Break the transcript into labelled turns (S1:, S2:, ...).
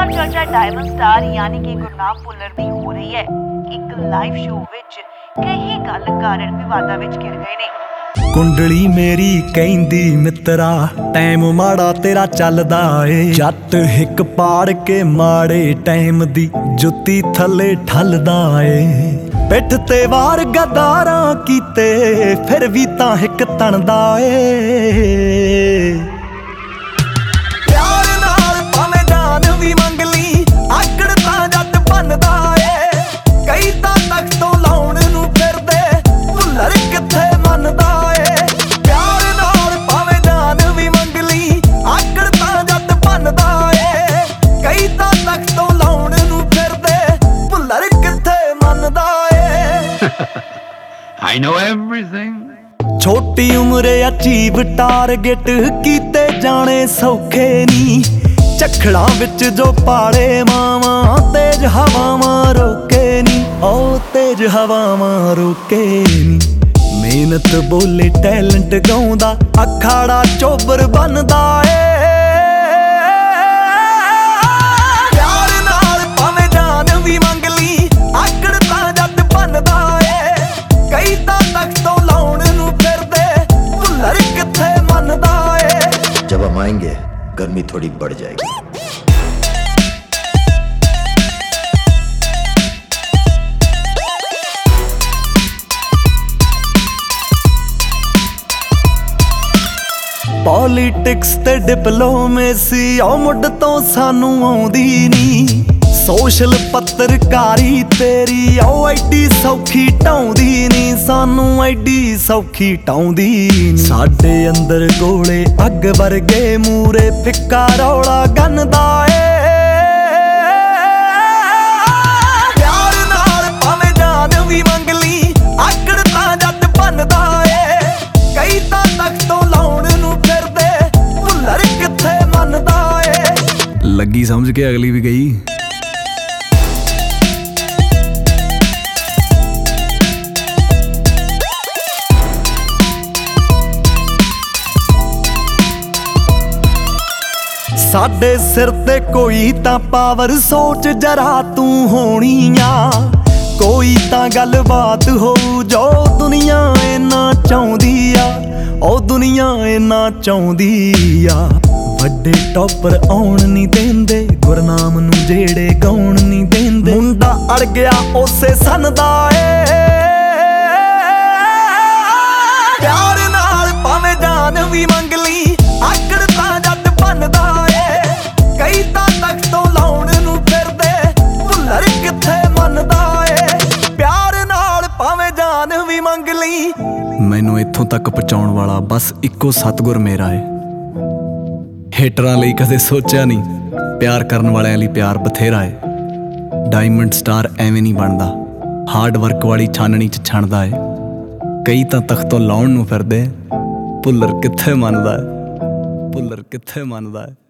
S1: ਵਾਰ ਚਰਚਾ diamond star ਯਾਨੀ ਕਿ ਗੁਰਨਾਮ ਭੁੱਲਰ ਦੀ ਹੋ ਰਹੀ ਹੈ। ਇੱਕ ਲਾਈਵ ਸ਼ੋਅ ਵਿੱਚ ਕਈ ਗੱਲ ਕਾਰਨ ਵਿਵਾਦਾਂ ਵਿੱਚ ਘਿਰ ਗਏ ਨੇ।
S2: ਕੁੰਡਲੀ ਮੇਰੀ ਕਹਿੰਦੀ ਮਿੱਤਰਾ ਟਾਈਮ ਮਾੜਾ ਤੇਰਾ ਚੱਲਦਾ ਏ। ਜੱਟ ਹਿੱਕ ਪਾੜ ਕੇ ਮਾੜੇ ਟਾਈਮ ਦੀ ਜੁੱਤੀ ਥੱਲੇ ਠੱਲਦਾ ਏ। ਪਿੱਠ ਤੇ ਵਾਰ ਗਦਾਰਾਂ ਕੀਤੇ ਫਿਰ ਵੀ ਤਾਂ ਹਿੱਕ ਤਣਦਾ ਏ। ਪਿਆਰ ਨਾਲ ਭਾਵੇਂ ਜਾਨ ਵੀ ਮੰਗ ਲਈ ਆਕੜ ਤਾਂ ਜੱਟ ਬਣਦਾ ਏ। ਕਈ ਤਾਂ ਤਖਤ ਤੋਂ ਲਾਉਣ ਨੂੰ ਫਿਰਦੇ ਭੁੱਲਰ ਕਿੱਥੇ ਮੰਨਦਾ ਏ। ਪਿਆਰ ਨਾਲ ਭਾਵੇਂ ਜਾਨ ਵੀ ਮੰਗ ਲਈ ਆਕੜ ਤਾਂ ਜੱਟ ਬਣਦਾ ਏ। ਕਈ ਤਾਂ ਤਖਤ ਤੋਂ ਲਾਉਣ ਨੂੰ ਫਿਰਦੇ ਭੁੱਲਰ ਕਿੱਥੇ ਮੰਨਦਾ ਏ।
S3: I know everything।
S2: ਛੋਟੀ ਉਮਰੇ ਅਚੀਵ ਟਾਰਗੇਟ ਕੀਤੇ ਜਾਣੇ ਸੌਖੇ ਨੀ। ਝੱਖੜਾਂ ਵਿੱਚ ਜੋ ਪਾਲੇ ਮਾਵਾਂ ਤੇਜ ਹਵਾਵਾਂ ਰੋਕੇ ਨੀ। ਉਹ ਤੇਜ ਹਵਾਵਾਂ ਰੋਕੇ ਨੀ। ਮਿਹਨਤ ਬੋਲੇ ਟੈਲੈਂਟ ਗਾਉਂਦਾ ਅਖਾੜਾ ਚੋਬਰ ਬਣਦਾ ਏ। ਪਿਆਰ ਨਾਲ ਭਾਵੇਂ ਜਾਨ ਵੀ ਮੰਗ ਲਈ ਆਕੜ ਤਾਂ ਜੱਟ ਬਣਦਾ ਏ। ਕਈ ਤਾਂ ਤਖਤ ਤੋਂ ਲਾਉਣ ਨੂੰ ਫਿਰਦੇ ਭੁੱਲਰ ਕਿੱਥੇ ਮੰਨਦਾ ਏ।
S4: जब हम आएंगे गर्मी थोड़ी बढ़ जाएगी।
S2: ਪੋਲੀਟਿਕਸ ਤੇ ਡਿਪਲੋਮੇਸੀ ਉਹ ਮੁੱਢ ਤੋਂ ਸਾਨੂੰ ਆਉਂਦੀ ਨੀ। ਸੋਸ਼ਲ ਪੱਤਰਕਾਰੀ ਤੇਰੀ ਉਹ ਐਡੀ ਸੌਖੀ ਢਾਉਂਦੀ ਨੀ। ਸਾਨੂੰ ਐਡੀ ਸੌਖੀ ਢਾਉਂਦੀ ਨੀ। ਸਾਡੇ ਅੰਦਰ ਗੋਲੇ ਅੱਗ ਵਰਗੇ ਮੂਰੇ ਫਿੱਕਾ ਰੌਲਾ ਗੰਨਦਾ ਏ। ਪਿਆਰ ਨਾਲ ਭਾਵੇਂ ਜਾਨ ਵੀ ਮੰਗ ਲਈ ਆਕੜ ਤਾਂ ਜੱਟ ਬਣਦਾ ਏ। ਕਈ ਤਾਂ ਤਖਤ ਤੋਂ ਲਾਉਣ ਨੂੰ ਫਿਰਦੇ ਭੁੱਲਰ ਕਿੱਥੇ ਮੰਨਦਾ ਏ। ਲੱਗੀ ਸਮਝ ਕੇ ਅਗਲੀ ਵੀ ਗਈ। ਸਾਡੇ ਸਿਰ ਤੇ ਕੋਈ ਤਾਂ ਪਾਵਰ ਸੋਚ ਜਰਾ ਤੂੰ ਹੋਣੀ ਆ। ਕੋਈ ਤਾਂ ਗੱਲਬਾਤ ਹੋਊ ਜੋ ਦੁਨੀਆ ਇੰਨਾ ਚਾਹੁੰਦੀ ਆ। ਉਹ ਦੁਨੀਆ ਇੰਨਾ ਚਾਹੁੰਦੀ ਆ। ਵੱਡੇ ਟੌਪਰ ਆਉਣ ਨਹੀਂ ਦਿੰਦੇ ਗੁਰਨਾਮ ਨੂੰ ਜਿਹੜੇ ਗਾਉਣ ਨਹੀਂ ਦਿੰਦੇ। ਮੁੰਡਾ ਅੜ ਗਿਆ ਉਸੇ ਸੰਨ ਦਾ ਏ। ਪਿਆਰ ਨਾਲ ਭਾਵੇਂ ਜਾਨ ਵੀ ਮੰਗ ਲਈ ਆਕੜ ਤਾਂ ਜੱਟ ਬਣਦਾ ਏ। ਕਈ ਤਾਂ ਤਖਤ ਤੋਂ ਲਾਉਣ ਨੂੰ ਫਿਰਦੇ ਭੁੱਲਰ ਕਿੱਥੇ ਮੰਨਦਾ ਏ। ਪਿਆਰ ਨਾਲ ਭਾਵੇਂ ਜਾਨ ਵੀ ਮੰਗ ਲਈ। ਮੈਨੂੰ ਇੱਥੋਂ ਤੱਕ ਪਹੁੰਚਾਉਣ ਵਾਲਾ ਬਸ ਇੱਕੋ ਸਤਿਗੁਰ ਮੇਰਾ ਏ। ਹੇਟਰਾਂ ਲਈ ਕਦੇ ਸੋਚਿਆ ਨਹੀਂ, ਪਿਆਰ ਕਰਨ ਵਾਲਿਆਂ ਲਈ ਪਿਆਰ ਬਥੇਰਾ ਏ। ਡਾਇਮੰਡ ਸਟਾਰ ਐਵੇਂ ਨਹੀਂ ਬਣਦਾ, ਹਾਰਡ ਵਰਕ ਵਾਲੀ ਛਾਨਣੀ 'ਚ ਛਣਦਾ ਏ। ਕਈ ਤਾਂ ਤਖਤ ਤੋਂ ਲਾਉਣ ਨੂੰ ਫਿਰਦੇ ਭੁੱਲਰ ਕਿੱਥੇ ਮੰਨਦਾ ਏ। ਭੁੱਲਰ ਕਿੱਥੇ ਮੰਨਦਾ ਏ।